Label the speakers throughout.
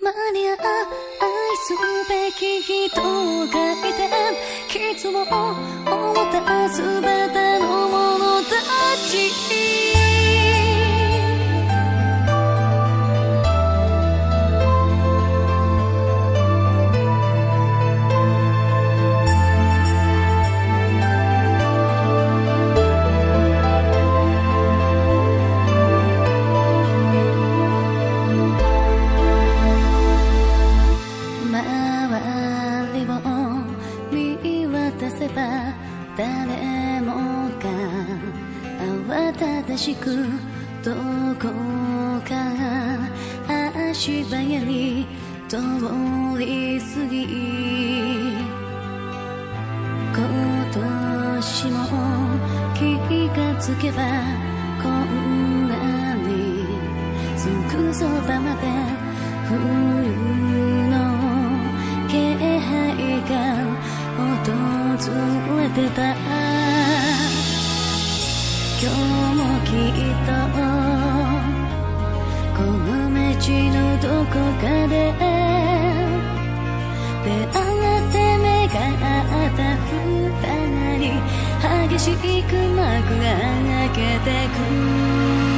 Speaker 1: マリア愛すべき人がいて傷を負ったすべての者たち誰もが慌ただしくどこか足早に通り過ぎ今年も気がつけばこんなにすぐそばまで冬の気配が訪れてた今日もきっとこの街のどこかで出会って目が合った二人激しく幕が開けてく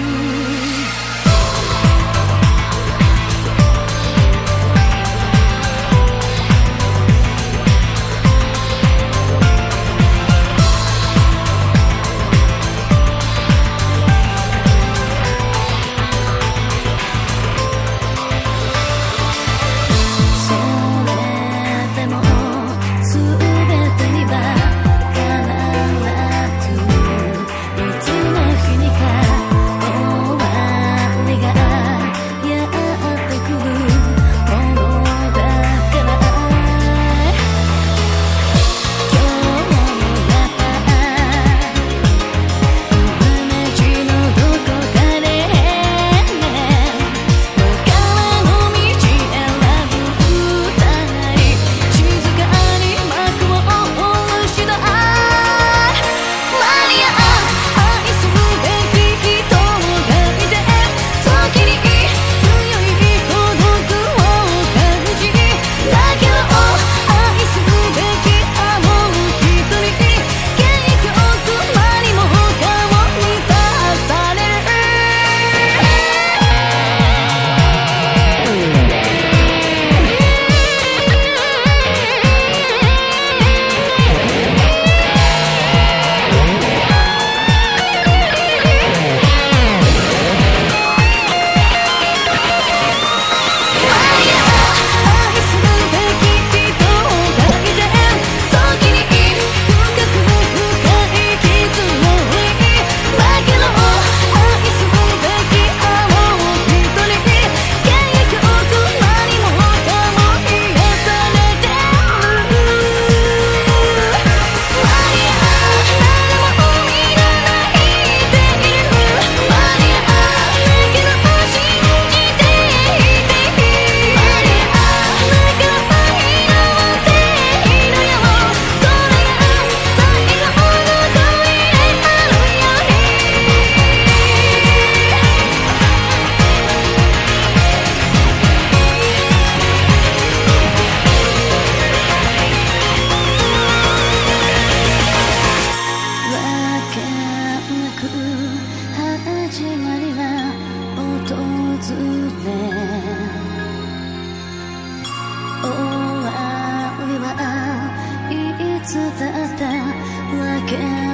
Speaker 1: 終わりはいつだったわけ